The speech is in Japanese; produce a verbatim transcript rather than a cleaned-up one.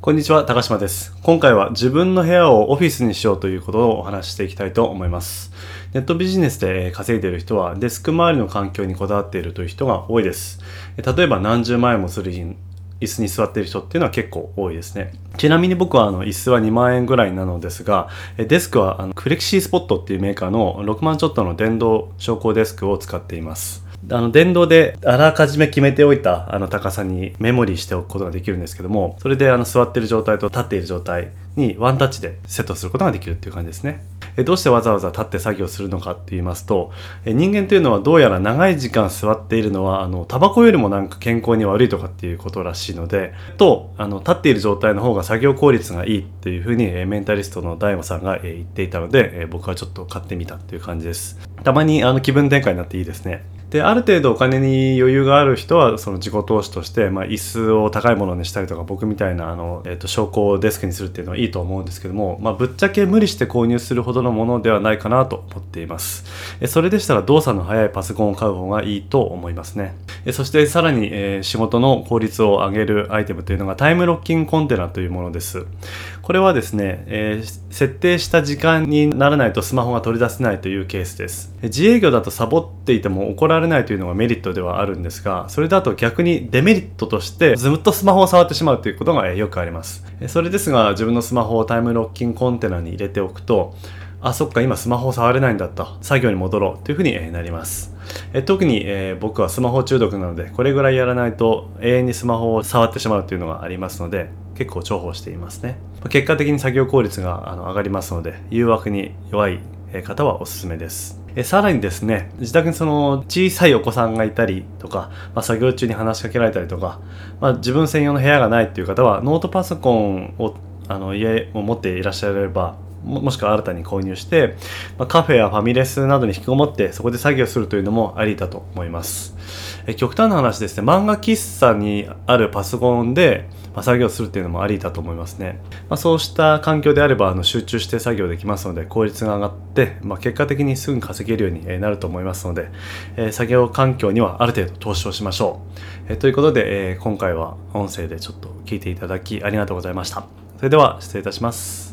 こんにちは、高島です。今回は自分の部屋をオフィスにしようということをお話ししていきたいと思います。ネットビジネスで稼いでいる人はデスク周りの環境にこだわっているという人が多いです。例えば何十万円もする椅子に座っている人っていうのは結構多いですね。ちなみに僕はあの椅子はにまんえんぐらいなのですが、デスクはあのクレキシースポットっていうメーカーのろくまんちょっとの電動昇降デスクを使っています。あの電動であらかじめ決めておいたあの高さにメモリーしておくことができるんですけども、それであの座っている状態と立っている状態にワンタッチでセットすることができるっていう感じですね。どうしてわざわざ立って作業するのかって言いますと、人間というのはどうやら長い時間座っているのはあのタバコよりもなんか健康に悪いとかっていうことらしいので、とあの立っている状態の方が作業効率がいいっていうふうにメンタリストの大悟さんが言っていたので、僕はちょっと買ってみたっていう感じです。たまにあの気分転換になっていいですね。である程度お金に余裕がある人はその自己投資として、まあ、椅子を高いものにしたりとか、僕みたいなあの、えー、と昇降デスクにするっていうのはいいと思うんですけども、まあ、ぶっちゃけ無理して購入するほどのものではないかなと思っています。それでしたら動作の速いパソコンを買う方がいいと思いますね。そしてさらに、えー、仕事の効率を上げるアイテムというのがタイムロッキングコンテナというものです。これはですね、えー、設定した時間にならないとスマホが取り出せないというケースです。自営業だとサボっていても怒られないというのがメリットではあるんですが、それだと逆にデメリットとしてずっとスマホを触ってしまうということがよくあります。それですが、自分のスマホをタイムロッキングコンテナに入れておくと、あ、そっか、今スマホを触れないんだった、作業に戻ろうというふうになります。え特に、えー、僕はスマホ中毒なので、これぐらいやらないと永遠にスマホを触ってしまうというのがありますので、結構重宝していますね。結果的に作業効率があの上がりますので、誘惑に弱い方はおすすめです。えさらにですね、自宅にその小さいお子さんがいたりとか、まあ、作業中に話しかけられたりとか、まあ、自分専用の部屋がないという方はノートパソコンをあの家を持っていらっしゃれば、も, もしくは新たに購入して、まあ、カフェやファミレスなどに引きこもってそこで作業するというのもありだと思います。え極端な話ですね、漫画喫茶にあるパソコンで、まあ、作業するっていうのもありだと思いますね。まあ、そうした環境であればあの集中して作業できますので、効率が上がって、まあ、結果的にすぐ稼げるようになると思いますので、えー、作業環境にはある程度投資をしましょう。えー、ということで、えー、今回は音声でちょっと聞いていただきありがとうございました。それでは失礼いたします。